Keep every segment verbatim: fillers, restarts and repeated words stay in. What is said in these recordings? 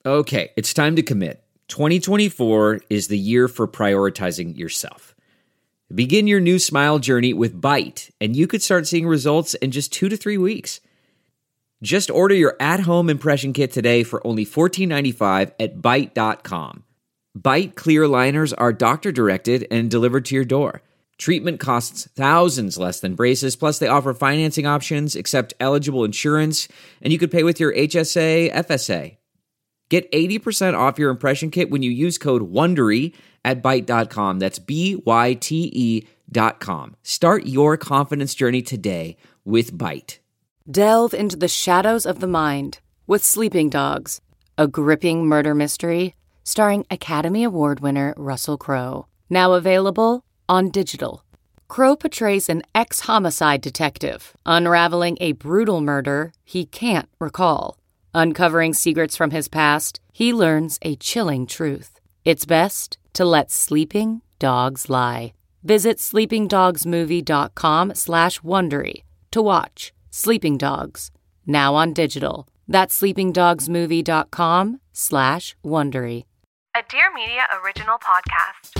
Okay, it's time to commit. twenty twenty-four is the year for prioritizing yourself. Begin your new smile journey with Byte, and you could start seeing results in just two to three weeks. Just order your at-home impression kit today for only fourteen ninety-five at byte dot com. Byte clear aligners are doctor-directed and delivered to your door. Treatment costs thousands less than braces, plus they offer financing options, accept eligible insurance, and you could pay with your H S A, F S A. Get eighty percent off your impression kit when you use code WONDERY at byte dot com. That's B Y T E dot com. Start your confidence journey today with Byte. Delve into the shadows of the mind with Sleeping Dogs, a gripping murder mystery starring Academy Award winner Russell Crowe. Now available on digital. Crowe portrays an ex-homicide detective unraveling a brutal murder he can't recall. Uncovering secrets from his past, he learns a chilling truth. It's best to let sleeping dogs lie. Visit sleepingdogsmovie.com slash Wondery to watch Sleeping Dogs, now on digital. That's sleepingdogsmovie.com slash Wondery. A Dear Media original podcast.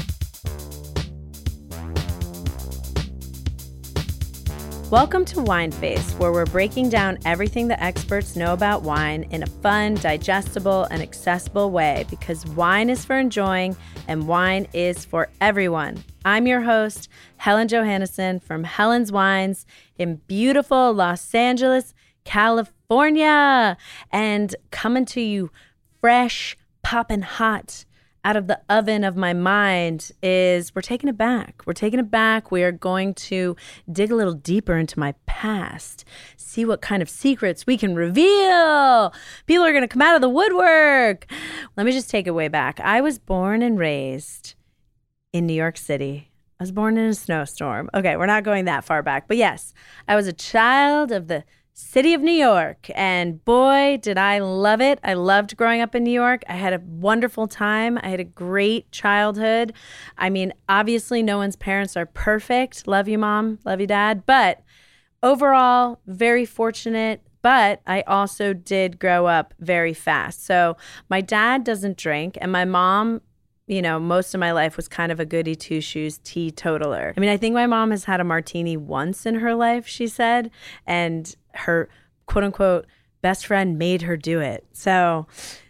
Welcome to Wine Face, where we're breaking down everything the experts know about wine in a fun, digestible, and accessible way, because wine is for enjoying and wine is for everyone. I'm your host, Helen Johannesson from Helen's Wines in beautiful Los Angeles, California, and coming to you fresh, popping hot out of the oven of my mind is we're taking it back. We're taking it back. We are going to dig a little deeper into my past, see what kind of secrets we can reveal. People are going to come out of the woodwork. Let me just take it way back. I was born and raised in New York City. I was born in a snowstorm. Okay, we're not going that far back. But yes, I was a child of the city of New York, and boy, did I love it. I loved growing up in New York. I had a wonderful time. I had a great childhood. I mean, obviously, no one's parents are perfect. Love you, Mom. Love you, Dad. But overall, very fortunate. But I also did grow up very fast. So my dad doesn't drink, and my mom, you know, most of my life was kind of a goody two-shoes teetotaler. I mean, I think my mom has had a martini once in her life, she said, and her quote-unquote best friend made her do it. So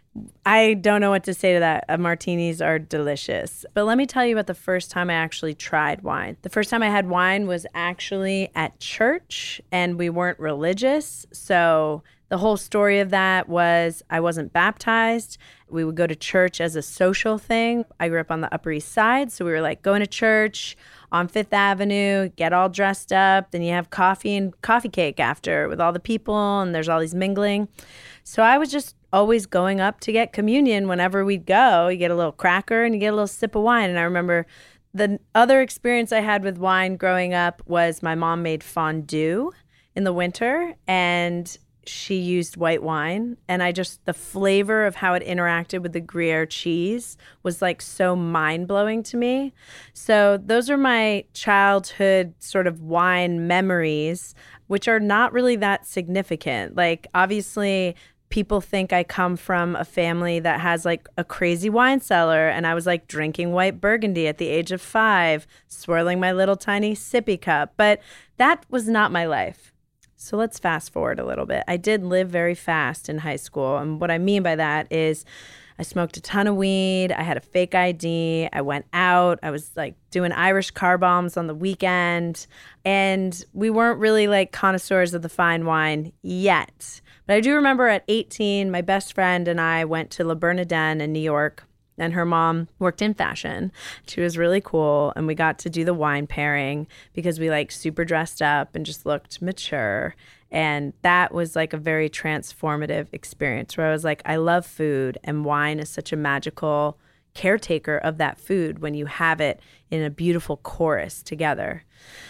I don't know what to say to that. Uh, martinis are delicious. But let me tell you about the first time I actually tried wine. The first time I had wine was actually at church, and we weren't religious. So the whole story of that was I wasn't baptized. We would go to church as a social thing. I grew up on the Upper East Side, so we were like going to church on Fifth Avenue, get all dressed up, then you have coffee and coffee cake after with all the people, and there's all these mingling. So I was just always going up to get communion whenever we'd go. You get a little cracker and you get a little sip of wine. And I remember the other experience I had with wine growing up was my mom made fondue in the winter, and she used white wine, and I just, the flavor of how it interacted with the Gruyere cheese was like so mind-blowing to me. So those are my childhood sort of wine memories, which are not really that significant. Like, obviously, people think I come from a family that has like a crazy wine cellar, and I was like drinking white Burgundy at the age of five, swirling my little tiny sippy cup, but that was not my life. So let's fast forward a little bit. I did live very fast in high school. And what I mean by that is I smoked a ton of weed. I had a fake I D. I went out. I was like doing Irish car bombs on the weekend. And we weren't really like connoisseurs of the fine wine yet. But I do remember at eighteen, my best friend and I went to Le Bernardin in New York. And her mom worked in fashion. She was really cool. And we got to do the wine pairing because we like super dressed up and just looked mature. And that was like a very transformative experience where I was like, I love food, and wine is such a magical caretaker of that food when you have it in a beautiful chorus together.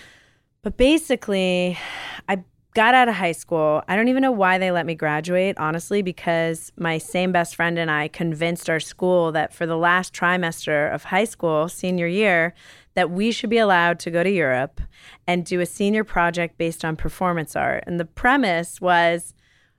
But basically, I got out of high school. I don't even know why they let me graduate, honestly, because my same best friend and I convinced our school that for the last trimester of high school, senior year, that we should be allowed to go to Europe and do a senior project based on performance art. And the premise was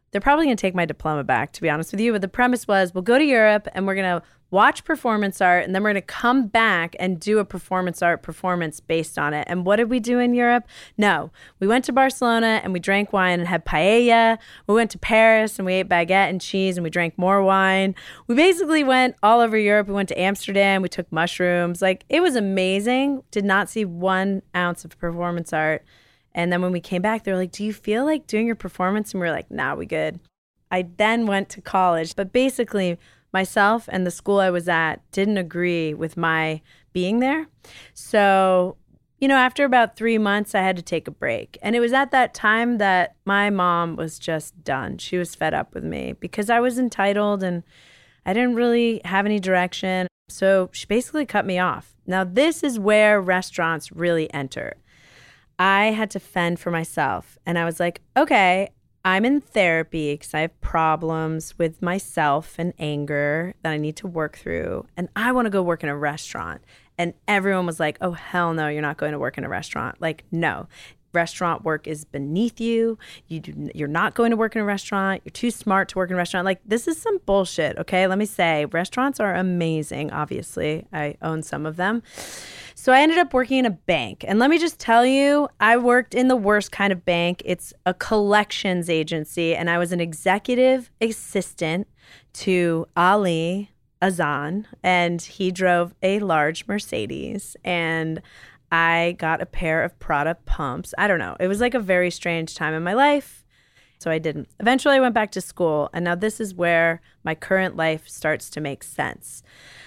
they're probably going to take my diploma back, to be honest with you. But the premise was, we'll go to Europe and we're going to watch performance art, and then we're going to come back and do a performance art performance based on it. And what did we do in Europe? No, we went to Barcelona and we drank wine and had paella. We went to Paris and we ate baguette and cheese and we drank more wine. We basically went all over Europe. We went to Amsterdam. We took mushrooms. Like, it was amazing. Did not see one ounce of performance art. And then when we came back, they were like, do you feel like doing your performance? And we were like, nah, we good. I then went to college. But basically, myself and the school I was at didn't agree with my being there. So, you know, after about three months, I had to take a break. And it was at that time that my mom was just done. She was fed up with me because I was entitled and I didn't really have any direction. So she basically cut me off. Now, this is where restaurants really enter. I had to fend for myself. And I was like, okay, I'm in therapy because I have problems with myself and anger that I need to work through. And I want to go work in a restaurant. And everyone was like, oh, hell no, you're not going to work in a restaurant. Like, no, restaurant work is beneath you. You do, you're not going to work in a restaurant. You're too smart to work in a restaurant. Like, this is some bullshit, okay? Let me say, restaurants are amazing, obviously. I own some of them. So I ended up working in a bank. And let me just tell you, I worked in the worst kind of bank. It's a collections agency. And I was an executive assistant to Ali Azan. And he drove a large Mercedes. And I got a pair of Prada pumps. I don't know. It was like a very strange time in my life. So I didn't. Eventually, I went back to school. And now this is where my current life starts to make sense.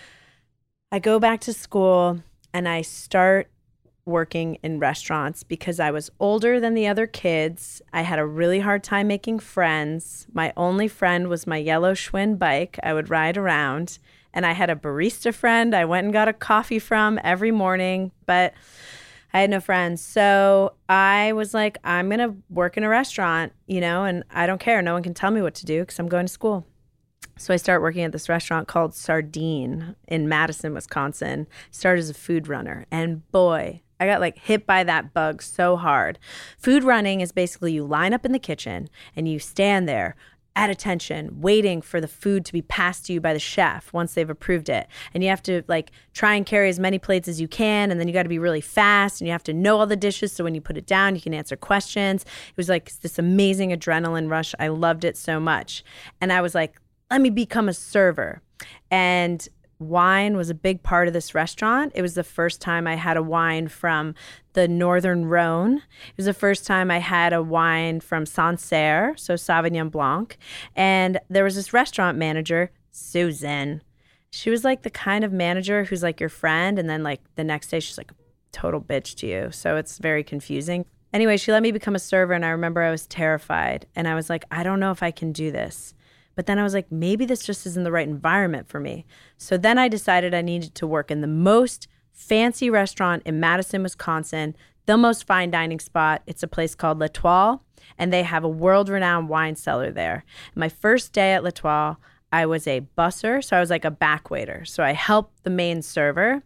I go back to school. And I start working in restaurants because I was older than the other kids. I had a really hard time making friends. My only friend was my yellow Schwinn bike I would ride around. And I had a barista friend I went and got a coffee from every morning, but I had no friends. So I was like, I'm going to work in a restaurant, you know, and I don't care. No one can tell me what to do because I'm going to school. So I started working at this restaurant called Sardine in Madison, Wisconsin. Started as a food runner. And boy, I got like hit by that bug so hard. Food running is basically you line up in the kitchen and you stand there at attention, waiting for the food to be passed to you by the chef once they've approved it. And you have to like try and carry as many plates as you can. And then you got to be really fast and you have to know all the dishes. So when you put it down, you can answer questions. It was like this amazing adrenaline rush. I loved it so much. And I was like, let me become a server. And wine was a big part of this restaurant. It was the first time I had a wine from the Northern Rhone. It was the first time I had a wine from Sancerre, so Sauvignon Blanc. And there was this restaurant manager, Susan. She was like the kind of manager who's like your friend, and then like the next day she's like a total bitch to you. So it's very confusing. Anyway, she let me become a server, and I remember I was terrified. And I was like, I don't know if I can do this. But then I was like, maybe this just isn't the right environment for me. So then I decided I needed to work in the most fancy restaurant in Madison, Wisconsin, the most fine dining spot. It's a place called L'Etoile, and they have a world-renowned wine cellar there. My first day at L'Etoile, I was a busser, so I was like a back waiter. So I helped the main server,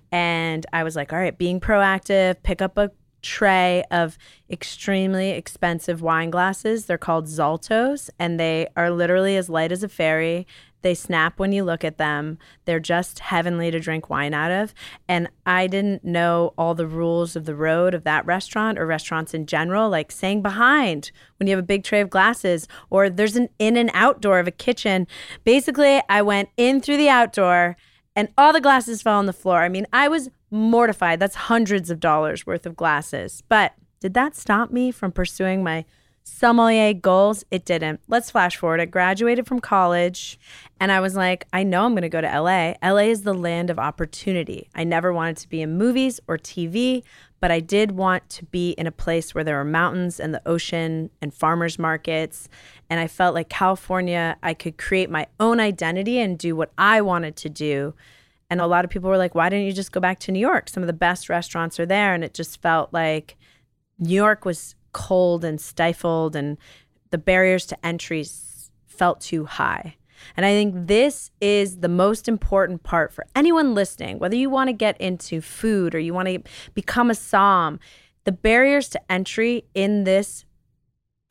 and I was like, all right, being proactive, pick up a tray of extremely expensive wine glasses. They're called Zaltos, and they are literally as light as a fairy. They snap when you look at them. They're just heavenly to drink wine out of. And I didn't know all the rules of the road of that restaurant or restaurants in general, like staying behind when you have a big tray of glasses, or there's an in and outdoor of a kitchen. Basically, I went in through the outdoor and all the glasses fell on the floor. I mean, I was mortified. That's hundreds of dollars worth of glasses. But did that stop me from pursuing my sommelier goals? It didn't. Let's flash forward. I graduated from college and I was like, I know I'm going to go to L A. L A is the land of opportunity. I never wanted to be in movies or T V, but I did want to be in a place where there were mountains and the ocean and farmers markets. And I felt like California, I could create my own identity and do what I wanted to do. And a lot of people were like, why didn't you just go back to New York? Some of the best restaurants are there. And it just felt like New York was cold and stifled, and the barriers to entry felt too high. And I think this is the most important part for anyone listening, whether you want to get into food or you want to become a somm. The barriers to entry in this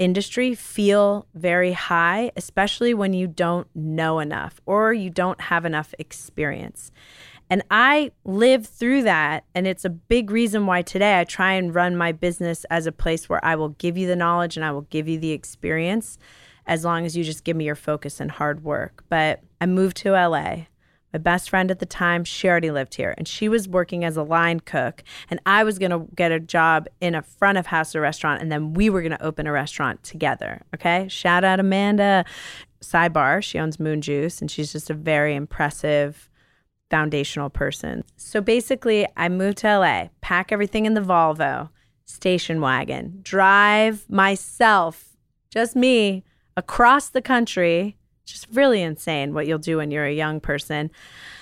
industry feel very high, especially when you don't know enough or you don't have enough experience. And I lived through that, and it's a big reason why today I try and run my business as a place where I will give you the knowledge and I will give you the experience as long as you just give me your focus and hard work. But I moved to L A. My best friend at the time, she already lived here, and she was working as a line cook, and I was going to get a job in a front of house restaurant, and then we were going to open a restaurant together, okay? Shout out Amanda. Sidebar, she owns Moon Juice, and she's just a very impressive foundational person. So basically, I moved to L A, pack everything in the Volvo, station wagon, drive myself, just me, across the country. Just really insane what you'll do when you're a young person.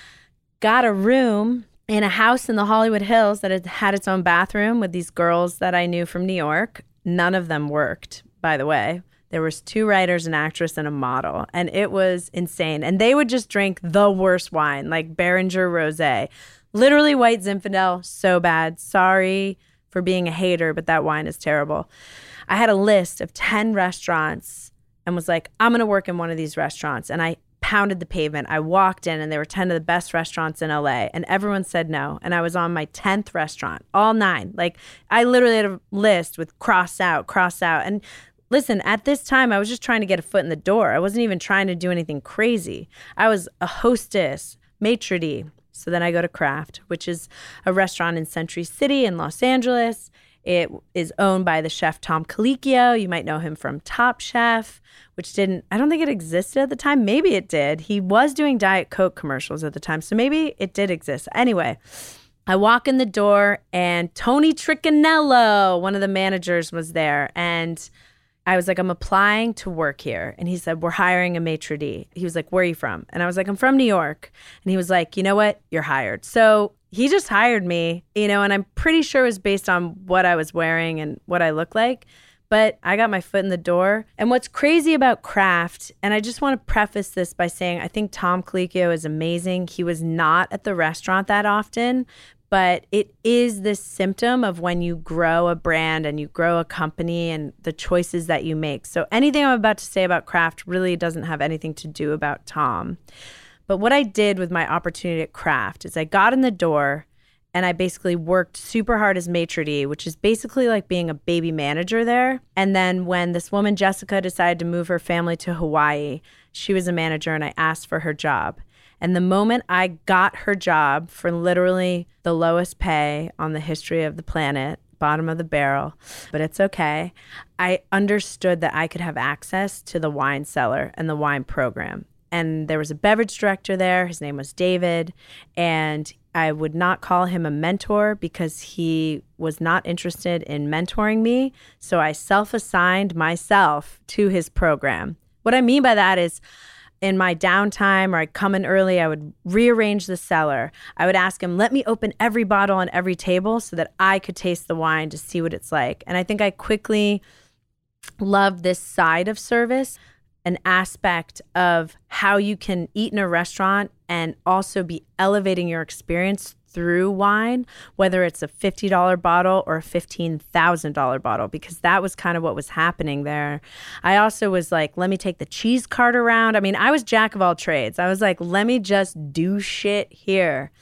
Got a room in a house in the Hollywood Hills that had had its own bathroom with these girls that I knew from New York. None of them worked, by the way. There was two writers, an actress, and a model. And it was insane. And they would just drink the worst wine, like Beringer Rosé. Literally white Zinfandel, so bad. Sorry for being a hater, but that wine is terrible. I had a list of ten restaurants and was like, I'm going to work in one of these restaurants. And I pounded the pavement. I walked in and there were ten of the best restaurants in L A, and everyone said no. And I was on my tenth restaurant, all nine. Like, I literally had a list with cross out, cross out. And listen, at this time, I was just trying to get a foot in the door. I wasn't even trying to do anything crazy. I was a hostess, maitre d'. So then I go to Craft, which is a restaurant in Century City in Los Angeles. It is owned by the chef Tom Colicchio. You might know him from Top Chef, which didn't, I don't think it existed at the time. Maybe it did. He was doing Diet Coke commercials at the time, so maybe it did exist. Anyway, I walk in the door and Tony Tricanello, one of the managers, was there. And I was like, I'm applying to work here. And he said, we're hiring a maitre d'. He was like, where are you from? And I was like, I'm from New York. And he was like, you know what? You're hired. So he just hired me, you know, and I'm pretty sure it was based on what I was wearing and what I look like. But I got my foot in the door. And what's crazy about Craft, and I just want to preface this by saying I think Tom Colicchio is amazing. He was not at the restaurant that often, but it is this symptom of when you grow a brand and you grow a company and the choices that you make. So anything I'm about to say about Craft really doesn't have anything to do about Tom. But what I did with my opportunity at Craft is I got in the door and I basically worked super hard as maitre d', which is basically like being a baby manager there. And then when this woman, Jessica, decided to move her family to Hawaii, she was a manager and I asked for her job. And the moment I got her job for literally the lowest pay on the history of the planet, bottom of the barrel, but it's okay, I understood that I could have access to the wine cellar and the wine program. And there was a beverage director there. His name was David. And I would not call him a mentor because he was not interested in mentoring me. So I self-assigned myself to his program. What I mean by that is in my downtime or I'd come in early, I would rearrange the cellar. I would ask him, let me open every bottle on every table so that I could taste the wine to see what it's like. And I think I quickly loved this side of service, an aspect of how you can eat in a restaurant and also be elevating your experience through wine, whether it's a fifty dollars bottle or a fifteen thousand dollars bottle, because that was kind of what was happening there. I also was like, let me take the cheese cart around. I mean, I was jack of all trades. I was like, let me just do shit here.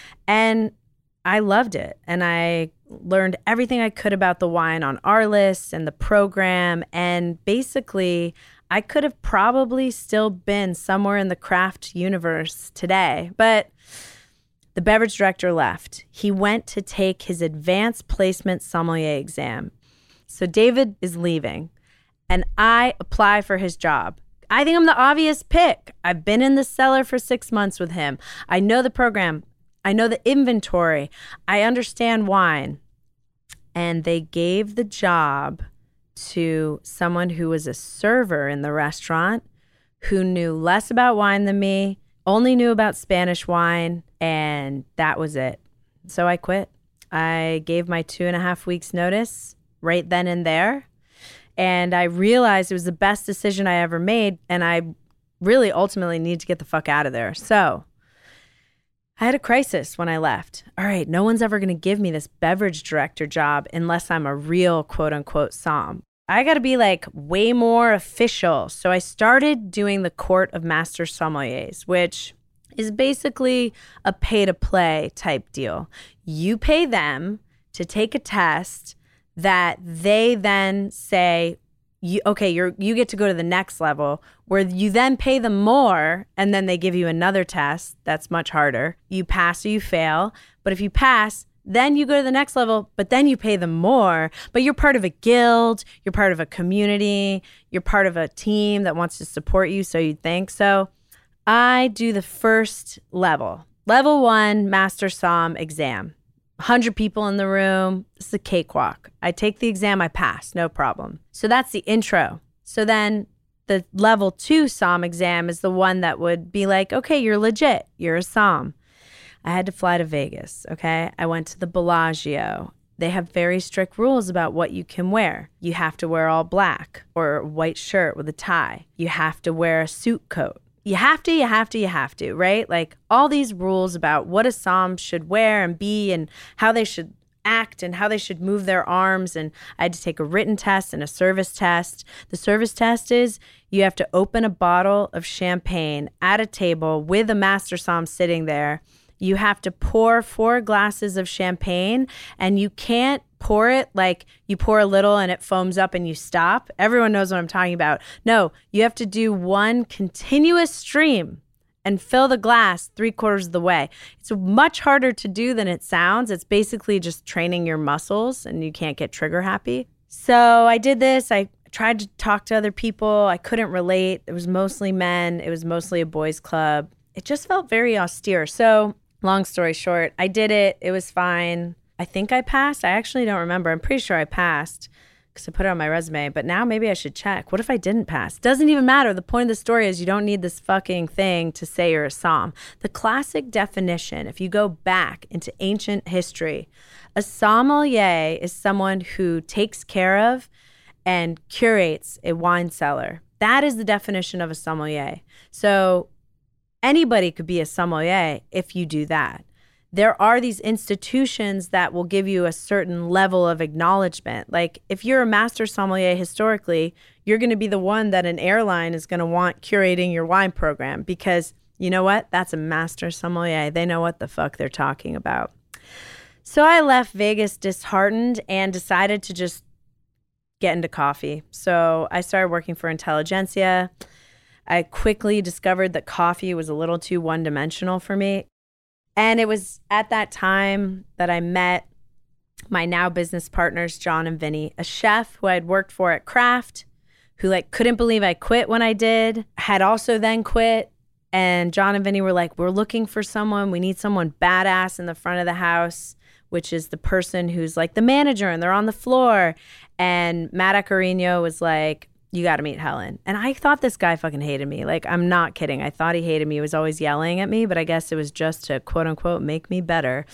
And I loved it. And I learned everything I could about the wine on our list and the program. And basically, I could have probably still been somewhere in the Craft universe today, but the beverage director left. He went to take his advanced placement sommelier exam. So David is leaving, and I apply for his job. I think I'm the obvious pick. I've been in the cellar for six months with him. I know the program. I know the inventory. I understand wine. And they gave the job to someone who was a server in the restaurant who knew less about wine than me, only knew about Spanish wine, and that was it. So I quit. I gave my two and a half weeks notice right then and there, and I realized it was the best decision I ever made, and I really ultimately need to get the fuck out of there. So I had a crisis when I left. All right, no one's ever going to give me this beverage director job unless I'm a real quote unquote somm. I got to be like way more official. So I started doing the Court of Master Sommeliers, which is basically a pay-to-play type deal. You pay them to take a test that they then say, you, okay, you're you get to go to the next level, where you then pay them more, and then they give you another test that's much harder. You pass or you fail, but if you pass, then you go to the next level, but then you pay them more. But you're part of a guild, you're part of a community, you're part of a team that wants to support you, so you think. So I do the first level. Level one, Master Somm exam. one hundred people in the room. This is a cakewalk. I take the exam, I pass, no problem. So that's the intro. So then the level two Somm exam is the one that would be like, okay, you're legit, you're a Somm. I had to fly to Vegas, okay? I went to the Bellagio. They have very strict rules about what you can wear. You have to wear all black or a white shirt with a tie. You have to wear a suit coat. You have to, you have to, you have to, right? Like all these rules about what a Somm should wear and be and how they should act and how they should move their arms. And I had to take a written test and a service test. The service test is you have to open a bottle of champagne at a table with a Master Somm sitting there. You have to pour four glasses of champagne, and you can't pour it like you pour a little and it foams up and you stop. Everyone knows what I'm talking about. No, you have to do one continuous stream and fill the glass three quarters of the way. It's much harder to do than it sounds. It's basically just training your muscles, and you can't get trigger happy. So I did this. I tried to talk to other people. I couldn't relate. It was mostly men. It was mostly a boys' club. It just felt very austere. So long story short, I did it. It was fine. I think I passed. I actually don't remember. I'm pretty sure I passed because I put it on my resume. But now maybe I should check. What if I didn't pass? Doesn't even matter. The point of the story is you don't need this fucking thing to say you're a Somm. The classic definition, if you go back into ancient history, a sommelier is someone who takes care of and curates a wine cellar. That is the definition of a sommelier. So anybody could be a sommelier if you do that. There are these institutions that will give you a certain level of acknowledgement. Like if you're a master sommelier historically, you're going to be the one that an airline is going to want curating your wine program because you know what? That's a master sommelier. They know what the fuck they're talking about. So I left Vegas disheartened and decided to just get into coffee. So I started working for Intelligentsia. I quickly discovered that coffee was a little too one-dimensional for me. And it was at that time that I met my now business partners, John and Vinny, a chef who I had worked for at Kraft, who like couldn't believe I quit when I did, had also then quit. And John and Vinny were like, we're looking for someone. We need someone badass in the front of the house, which is the person who's like the manager and they're on the floor. And Matt Acarino was like, you got to meet Helen. And I thought this guy fucking hated me. Like, I'm not kidding. I thought he hated me. He was always yelling at me, but I guess it was just to quote unquote make me better.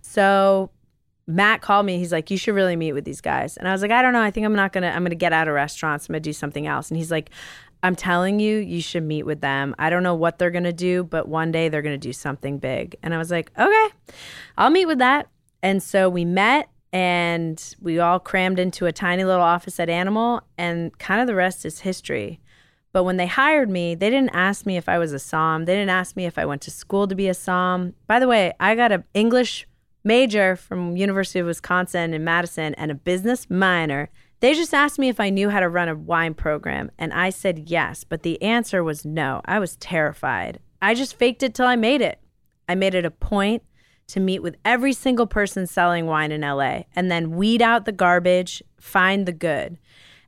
So Matt called me. He's like, you should really meet with these guys. And I was like, I don't know. I think I'm not going to, I'm going to get out of restaurants. I'm going to do something else. And he's like, I'm telling you, you should meet with them. I don't know what they're going to do, but one day they're going to do something big. And I was like, okay, I'll meet with that. And so we met. And we all crammed into a tiny little office at Animal, and kind of the rest is history. But when they hired me, they didn't ask me if I was a Somm. They didn't ask me if I went to school to be a Somm. By the way, I got an English major from University of Wisconsin in Madison and a business minor. They just asked me if I knew how to run a wine program, and I said yes, but the answer was no. I was terrified. I just faked it till I made it. I made it a point to meet with every single person selling wine in L A and then weed out the garbage, find the good.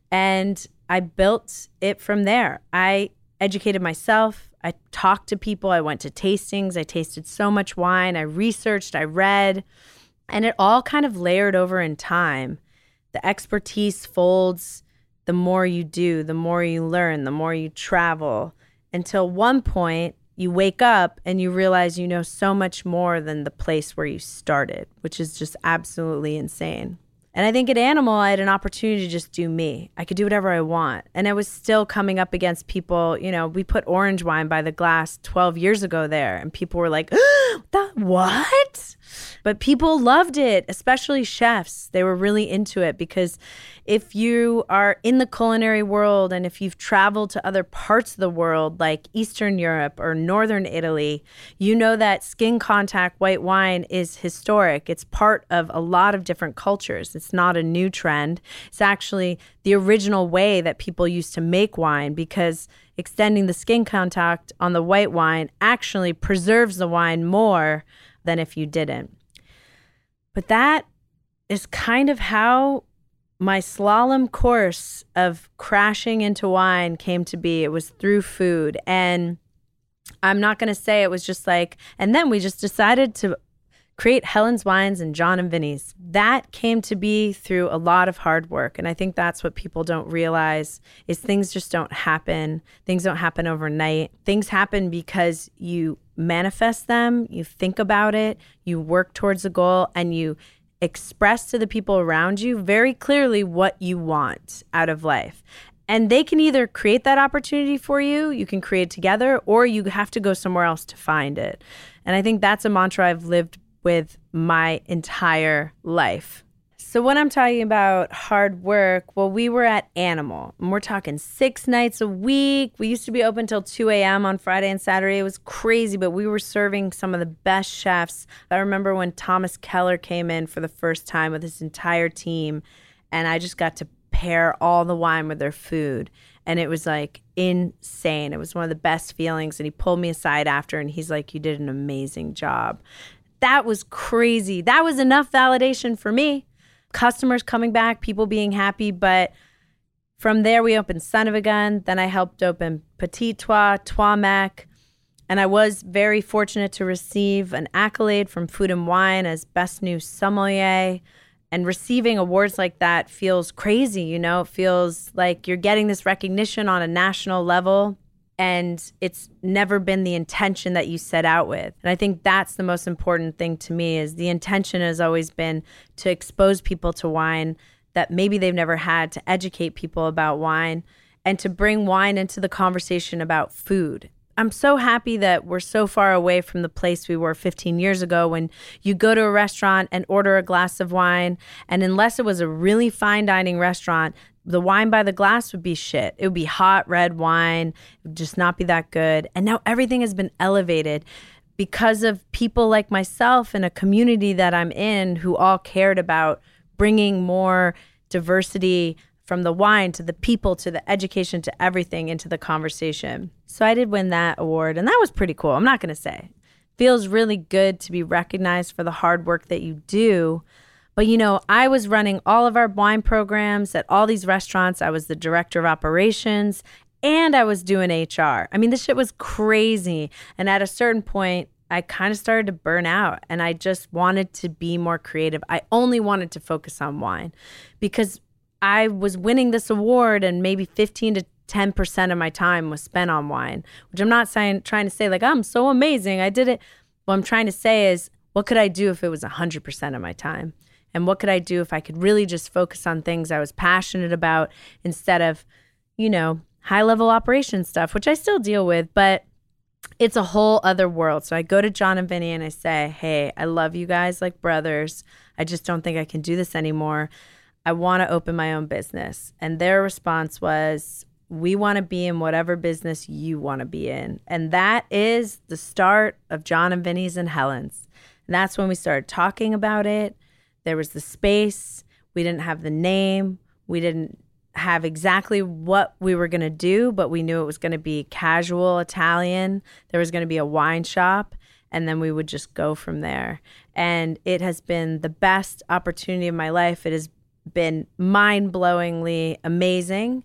And I built it from there. I educated myself. I talked to people. I went to tastings. I tasted so much wine. I researched. I read. And it all kind of layered over in time. The expertise folds. The more you do, the more you learn, the more you travel, until one point you wake up and you realize you know so much more than the place where you started, which is just absolutely insane. And I think at Animal, I had an opportunity to just do me. I could do whatever I want. And I was still coming up against people. You know, we put orange wine by the glass twelve years ago there. And people were like, the what? But people loved it, especially chefs. They were really into it because if you are in the culinary world and if you've traveled to other parts of the world like Eastern Europe or Northern Italy, you know that skin contact white wine is historic. It's part of a lot of different cultures. It's not a new trend. It's actually the original way that people used to make wine because extending the skin contact on the white wine actually preserves the wine more than if you didn't. But that is kind of how my slalom course of crashing into wine came to be. It was through food. And I'm not going to say it was just like, and then we just decided to create Helen's Wines and John and Vinny's. That came to be through a lot of hard work. And I think that's what people don't realize is things just don't happen. Things don't happen overnight. Things happen because you manifest them, you think about it, you work towards a goal, and you express to the people around you very clearly what you want out of life. And they can either create that opportunity for you, you can create it together, or you have to go somewhere else to find it. And I think that's a mantra I've lived with my entire life. So when I'm talking about hard work, well, we were at Animal, and we're talking six nights a week. We used to be open till two a.m. on Friday and Saturday. It was crazy, but we were serving some of the best chefs. I remember when Thomas Keller came in for the first time with his entire team, and I just got to pair all the wine with their food. And it was like insane. It was one of the best feelings. And he pulled me aside after, and he's like, you did an amazing job. That was crazy. That was enough validation for me. Customers coming back, people being happy. But from there, we opened Son of a Gun. Then I helped open Petit Trois, Trois Mec. And I was very fortunate to receive an accolade from Food and Wine as Best New Sommelier. And receiving awards like that feels crazy, you know? It feels like you're getting this recognition on a national level. And it's never been the intention that you set out with. And I think that's the most important thing to me is the intention has always been to expose people to wine that maybe they've never had, to educate people about wine, and to bring wine into the conversation about food. I'm so happy that we're so far away from the place we were fifteen years ago when you go to a restaurant and order a glass of wine, and unless it was a really fine dining restaurant, the wine by the glass would be shit. It would be hot red wine. It would just not be that good. And now everything has been elevated because of people like myself and a community that I'm in who all cared about bringing more diversity from the wine to the people to the education to everything into the conversation. So I did win that award, and that was pretty cool. I'm not going to say. Feels really good to be recognized for the hard work that you do. But, you know, I was running all of our wine programs at all these restaurants. I was the director of operations, and I was doing H R. I mean, this shit was crazy. And at a certain point, I kind of started to burn out, and I just wanted to be more creative. I only wanted to focus on wine because I was winning this award, and maybe fifteen to ten percent of my time was spent on wine, which I'm not saying, trying to say like, I'm so amazing, I did it. What I'm trying to say is, what could I do if it was one hundred percent of my time? And what could I do if I could really just focus on things I was passionate about instead of, you know, high-level operation stuff, which I still deal with, but it's a whole other world. So I go to John and Vinny and I say, hey, I love you guys like brothers. I just don't think I can do this anymore. I want to open my own business. And their response was, we want to be in whatever business you want to be in. And that is the start of John and Vinny's and Helen's. And that's when we started talking about it. There was the space. We didn't have the name. We didn't have exactly what we were going to do, but we knew it was going to be casual Italian. There was going to be a wine shop, and then we would just go from there. And it has been the best opportunity of my life. It has been mind-blowingly amazing,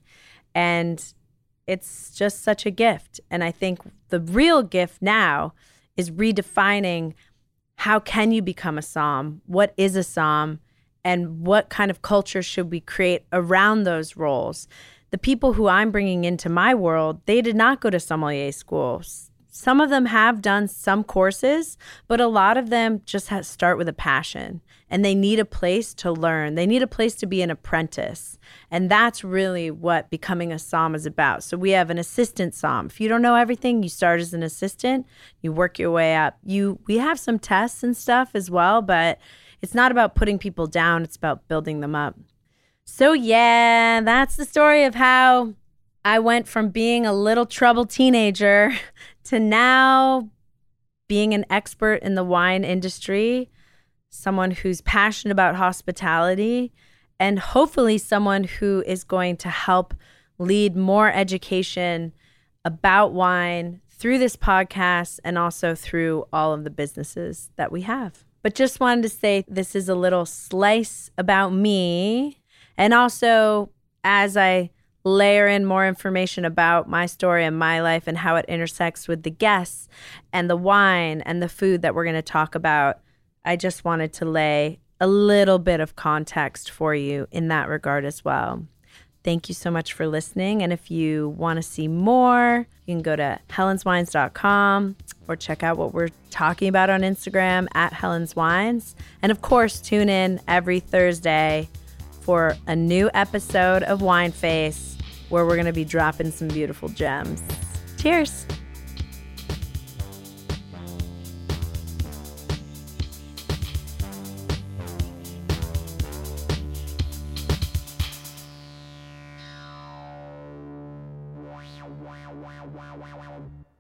and it's just such a gift. And I think the real gift now is redefining how can you become a somm? What is a somm? And what kind of culture should we create around those roles? The people who I'm bringing into my world, they did not go to sommelier school. Some of them have done some courses, but a lot of them just have start with a passion, and they need a place to learn. They need a place to be an apprentice. And that's really what becoming a somm is about. So we have an assistant somm. If you don't know everything, you start as an assistant, you work your way up. You we have some tests and stuff as well, but it's not about putting people down, it's about building them up. So yeah, that's the story of how I went from being a little troubled teenager to now being an expert in the wine industry, someone who's passionate about hospitality, and hopefully someone who is going to help lead more education about wine through this podcast and also through all of the businesses that we have. But just wanted to say this is a little slice about me. And also, as I layer in more information about my story and my life and how it intersects with the guests and the wine and the food that we're going to talk about, I just wanted to lay a little bit of context for you in that regard as well. Thank you so much for listening. And if you want to see more, you can go to helens wines dot com or check out what we're talking about on Instagram at Helens Wines. And of course, tune in every Thursday for a new episode of Wine Face, where we're going to be dropping some beautiful gems. Cheers. Wow, wow, wow, wow, wow.